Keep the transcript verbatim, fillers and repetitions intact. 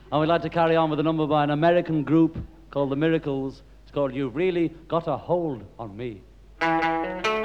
And we'd like to carry on with a number by an American group called The Miracles. It's called You've Really Got a Hold on Me.